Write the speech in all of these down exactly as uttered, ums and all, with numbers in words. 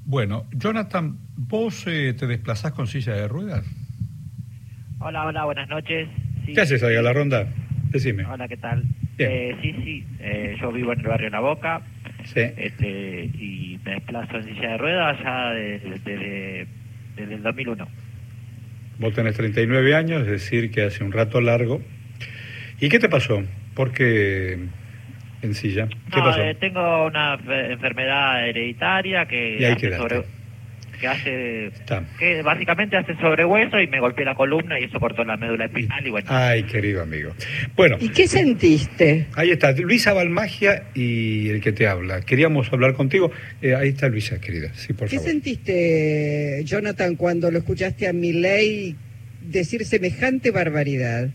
Bueno, Jonathan, ¿vos eh, te desplazás con silla de ruedas? Hola, hola, buenas noches. Sí, ¿Qué haces ahí a sí. la ronda? Decime. Hola, ¿qué tal? Bien. Eh, sí, sí, eh, yo vivo en el barrio La Boca, Sí. este, y me desplazo en silla de ruedas ya desde, desde, desde el dos mil uno. Vos tenés treinta y nueve años, es decir, que hace un rato largo. ¿Y qué te pasó? ¿Por qué en silla? ¿Qué No, pasó? eh, tengo una fe- enfermedad hereditaria que Y ahí hace quedaste. sobre, que hace, Está. que básicamente hace sobrehueso y me golpeé la columna y eso cortó la médula espinal y bueno. Ay, querido amigo. Bueno, ¿Y qué sentiste? ahí está, Luisa Balmagia y el que te habla. Queríamos hablar contigo. Eh, ahí está Luisa, querida. Sí, por ¿Qué favor. sentiste, Jonathan, cuando lo escuchaste a Milei decir semejante barbaridad?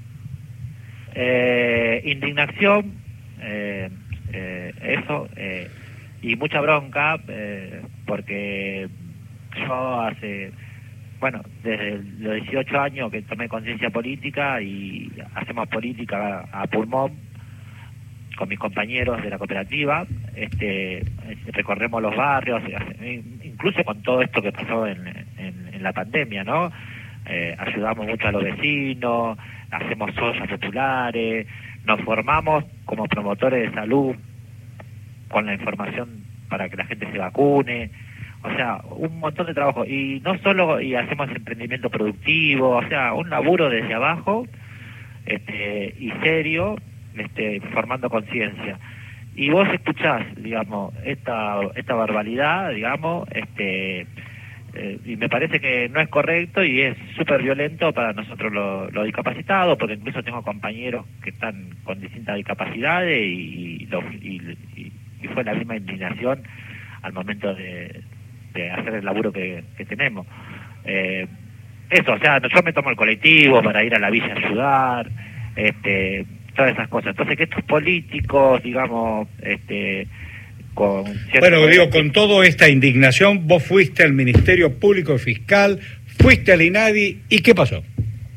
Eh, indignación, eh, eh, eso, eh, y mucha bronca, eh, porque yo hace, bueno, desde los dieciocho años que tomé conciencia política y hacemos política a pulmón con mis compañeros de la cooperativa, este, recorremos los barrios, incluso con todo esto que pasó en, en, en la pandemia, ¿no? Eh, ayudamos mucho a los vecinos, hacemos ollas populares, nos formamos como promotores de salud con la información para que la gente se vacune, o sea, un montón de trabajo, y no solo, y hacemos emprendimiento productivo, o sea, un laburo desde abajo, este, y serio, este, formando conciencia. Y vos escuchás, digamos, esta, esta barbaridad, digamos, este, Eh, y me parece que no es correcto y es súper violento para nosotros los lo discapacitados, porque incluso tengo compañeros que están con distintas discapacidades y, y, lo, y, y, y fue la misma indignación al momento de, de hacer el laburo que, que tenemos. Eh, eso, o sea, yo me tomo el colectivo para ir a la villa a ayudar, este, todas esas cosas. Entonces, que estos políticos, digamos, este... Con bueno, digo, con toda esta indignación, vos fuiste al Ministerio Público Fiscal, fuiste al INADI, ¿y qué pasó?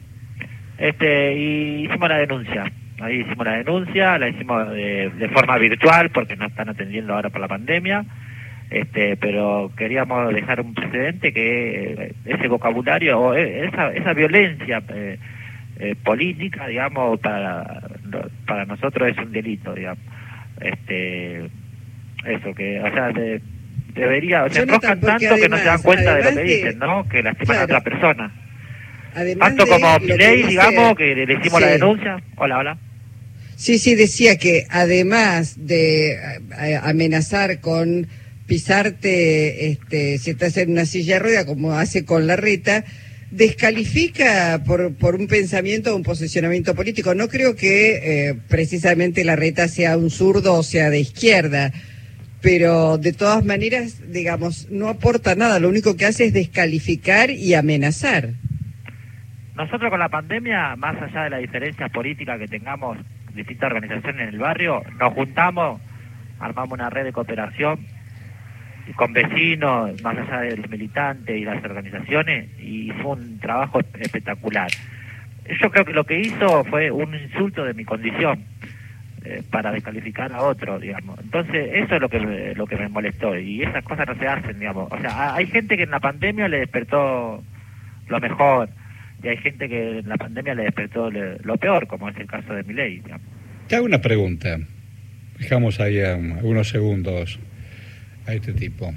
Este, y hicimos la denuncia, ahí hicimos la denuncia, la hicimos de, de forma virtual, porque no están atendiendo ahora por la pandemia, este, pero queríamos dejar un precedente que ese vocabulario, o esa, esa violencia eh, eh, política, digamos, para, para nosotros es un delito, digamos, este... Eso, que, o sea, de, debería, o sea, enroscan tanto además, que no se dan cuenta de lo que dicen, ¿no? Que lastiman claro, a otra persona. Tanto como Milei, digamos, que le hicimos sí. la denuncia. Hola, hola. Sí, sí, decía que además de a, amenazar con pisarte, este, si estás en una silla de rueda, como hace con Larreta, descalifica por, por un pensamiento o un posicionamiento político. No creo que eh, precisamente Larreta sea un zurdo o sea de izquierda, pero de todas maneras, digamos, no aporta nada, lo único que hace es descalificar y amenazar. Nosotros con la pandemia, más allá de la diferencia política que tengamos distintas organizaciones en el barrio, nos juntamos, armamos una red de cooperación con vecinos, más allá de los militantes y las organizaciones, y fue un trabajo espectacular. Yo creo que lo que hizo fue un insulto de mi condición, eh, para descalificar a otro, digamos. Entonces, eso es lo que me, lo que me molestó, y esas cosas no se hacen, digamos. O sea, hay gente que en la pandemia le despertó lo mejor, y hay gente que en la pandemia le despertó le, lo peor, como es el caso de Milei, digamos. Te hago una pregunta, dejamos ahí um, algunos segundos a este tipo.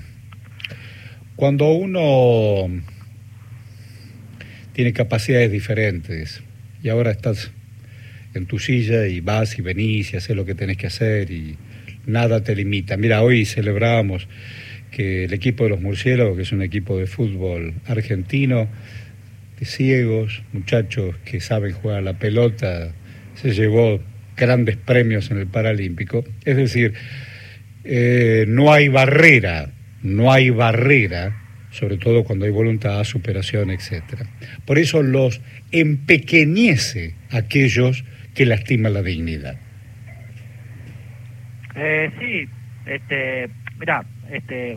Cuando uno tiene capacidades diferentes y ahora estás en tu silla y vas y venís y haces lo que tenés que hacer y nada te limita. Mira, hoy celebramos que el equipo de los Murciélagos, que es un equipo de fútbol argentino, de ciegos, muchachos que saben jugar a la pelota, se llevó grandes premios en el Paralímpico. Es decir, eh, no hay barrera, no hay barrera, sobre todo cuando hay voluntad, superación, etcétera. Por eso los empequeñece aquellos que lastiman la dignidad. Eh, sí, este, mira, este,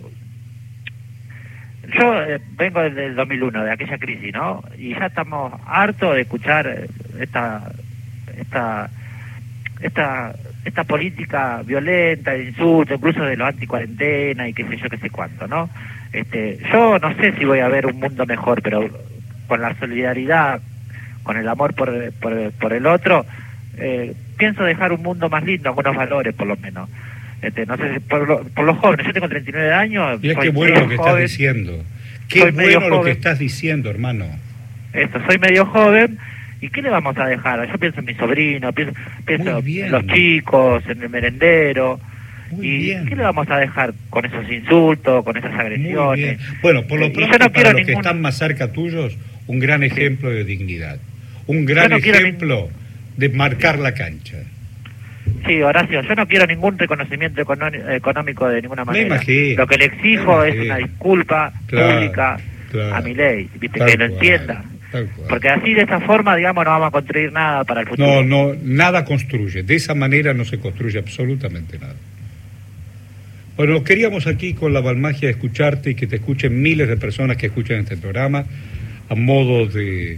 yo eh, vengo desde el dos mil uno, de aquella crisis, ¿no? Y ya estamos hartos de escuchar esta, esta, esta, esta política violenta, de insulto, incluso de los anticuarentena y qué sé yo, qué sé cuánto, ¿no? Este, yo no sé si voy a ver un mundo mejor, pero con la solidaridad, con el amor por, por, por el otro, eh, pienso dejar un mundo más lindo, algunos valores por lo menos. Este, no sé, si por, lo, por los jóvenes, yo tengo treinta y nueve años. Mira qué bueno lo que joven, estás diciendo. Qué bueno lo que estás diciendo, hermano. Esto, soy medio joven. ¿Y qué le vamos a dejar? Yo pienso en mi sobrino, pienso, pienso en los chicos, en el merendero. Muy ¿Y bien. qué le vamos a dejar con esos insultos, con esas agresiones? Muy bien. Bueno, por lo pronto, no para los ningún... que están más cerca tuyos, un gran ejemplo sí. de dignidad. Un gran no ejemplo ni... de marcar la cancha. Sí, Horacio, yo no quiero ningún reconocimiento económico de ninguna manera. Me imagino, lo que le exijo es una disculpa claro, pública claro, a mi ley, ¿viste? Que lo entienda. Porque así, de esa forma, digamos, no vamos a construir nada para el futuro. No, no, nada construye. De esa manera no se construye absolutamente nada. Bueno, queríamos aquí con la Balmagia escucharte y que te escuchen miles de personas que escuchan este programa a modo de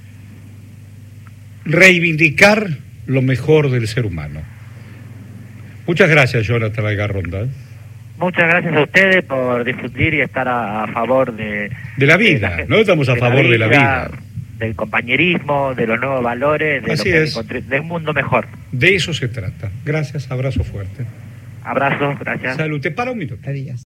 reivindicar lo mejor del ser humano. Muchas gracias, Jonathan Algarronda. Muchas gracias a ustedes por difundir y estar a, a favor de... De la vida, de la, no estamos a favor de la vida. Del compañerismo, de los nuevos valores, de, Así lo que es. de un mundo mejor. De eso se trata. Gracias, abrazo fuerte. Abrazo, gracias. Salud, te para un minuto. Adiós.